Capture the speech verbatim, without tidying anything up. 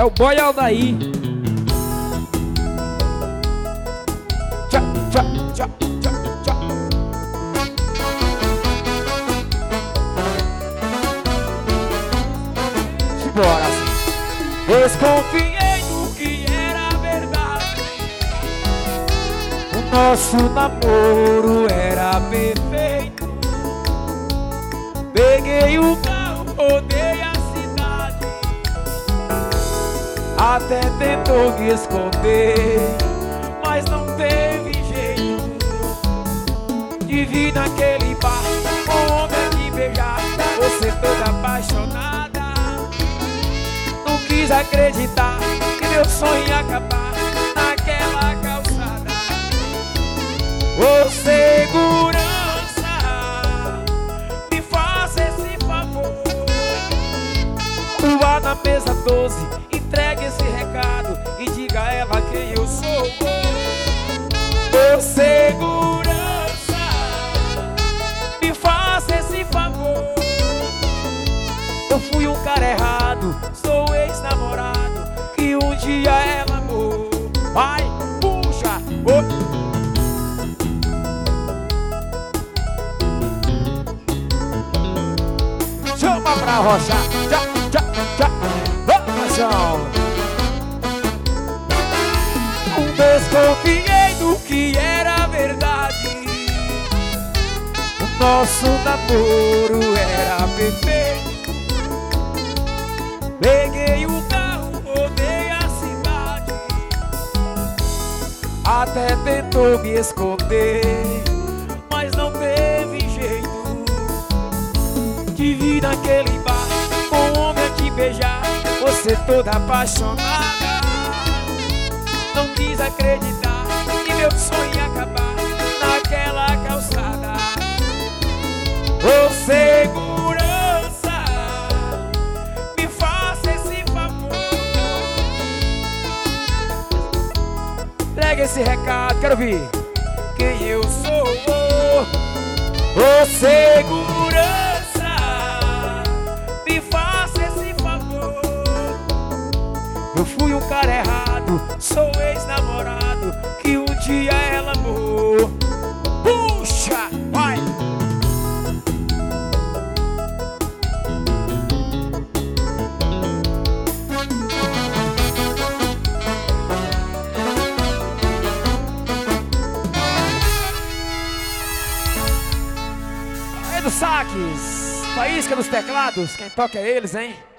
É o boy Aldair. Tchá, tchá, tchá, tchá, tchá. Simbora assim. Desconfiei do que era verdade. O nosso namoro era perfeito. Peguei o carro, rodei a cidade. Até tentou me esconder, mas não teve jeito. De vir naquele bar com onda de beijar, você toda apaixonada. Não quis acreditar que meu sonho ia acabar naquela calçada. Ô segurança, me faça esse favor. Vá na mesa doze, entregue esse recado e diga a ela quem eu sou. Ô segurança, me faça esse favor. Eu fui um cara errado, sou ex-namorado que um dia ela amou. Vai, puxa, oh. Chama pra rocha, tchá, tchá, tchá. Vamos, João. Desconfiei do que era verdade. O nosso namoro era perfeito. Peguei o carro, rodei a cidade. Até tentou me esconder, mas não teve jeito. De vir naquele bar com homem a te beijar, você toda apaixonada. Não quis acreditar que meu sonho ia acabar naquela calçada. Ô segurança, me faça esse favor. Entrega esse recado, quero ouvir quem eu sou. Ô segurança, me faça esse favor. Eu fui um cara errado, sou ex-namorado que um dia ela amou. Puxa, vai! Aí do saques, faísca nos teclados, quem toca é eles, hein?